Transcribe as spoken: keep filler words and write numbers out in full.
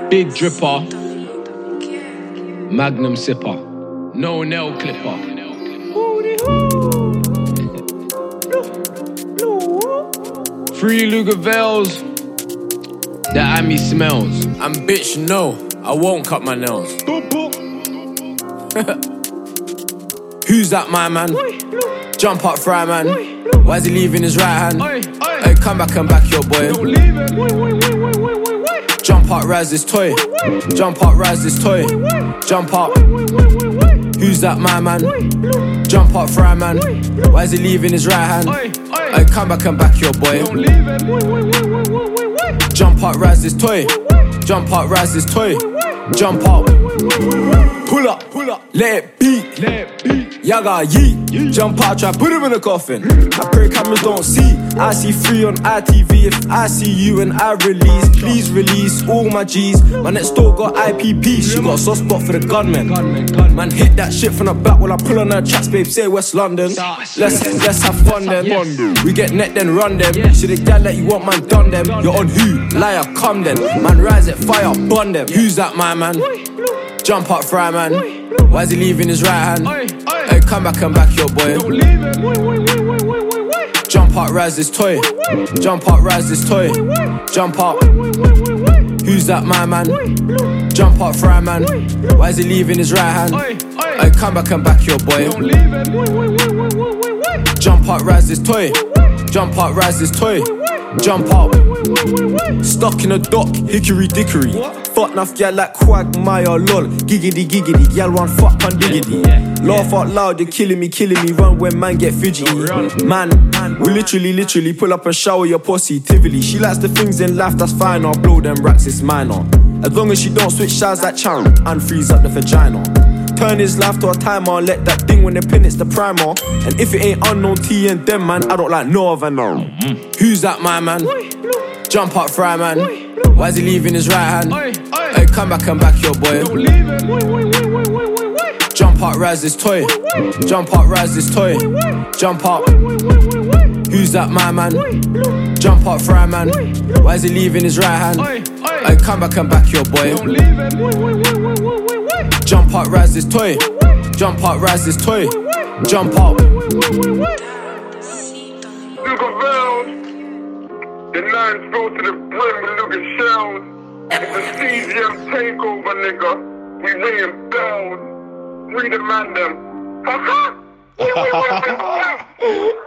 Big dripper, Magnum sipper, no nail clipper. Three Lugavels, the Ami smells. And bitch, no, I won't cut my nails. Who's that, my man? Jump up, fry man. Why is he leaving his right hand? Hey, come back and back your boy. Jump up, rise this toy. Jump up, rise this toy. Jump up. Who's that, my man? Jump up, fry man. Why is he leaving his right hand? Hey, come back and back your boy. Jump up, rise this toy. Jump up, rise this toy. Jump up. Pull up, pull up. Let it beat. Let it beat. Yaga yeet. Jump out, try put him in a coffin. I pray cameras don't see. I see free on I T V. If I see you and I release, please release all my G's. My next door got I P P. She got a soft spot for the gunman. Man hit that shit from the back while I pull on her tracks, babe. Say West London. Let's let's have fun then. We get net then run them. See the gal that you want, man done them. You're on who? Liar, come then. Man rise at fire, bun them. Who's that, my man? Jump up, fry man. Why is he leaving his right hand? Hey, come back and back your boy. Jump up, rise this toy. Jump up, rise this toy. Jump up. Who's that, my man? Jump up, fry man. Why is he leaving his right hand? Hey, come back and back your boy. Jump up, rise this toy. Jump up, rise this toy. Jump up. Stuck in a dock, hickory dickory. Fuck enough gal like Quagmire, lol. Giggity giggity, gal one fuck on diggity. Laugh out loud, you're killing me, killing me. Run when man get fidgety. Man, we literally, literally pull up and shower your positively. She likes the things in life, that's fine. I'll blow them racks, it's minor. As long as she don't switch sides like channel and freeze up the vagina. Turn his life to a timer, let that ding when they pin it's the primer. And if it ain't unknown T and them man, I don't like no other no. Mm-hmm. Who's that, my man? Jump up, fry man. Why is he leaving his right hand? Hey, come back and back your boy. Jump up, rise this toy. Jump up, rise this toy. Jump up. Who's that, my man? Jump up, fry man. Why is he leaving his right hand? Hey, come back and back your boy. Jump up, rise this toy. Jump up, rise this toy. Jump up. The nines go to the brim with Lucas shells. It's a C Z M takeover, nigga. We ringing bells. We demand them. Ha ha!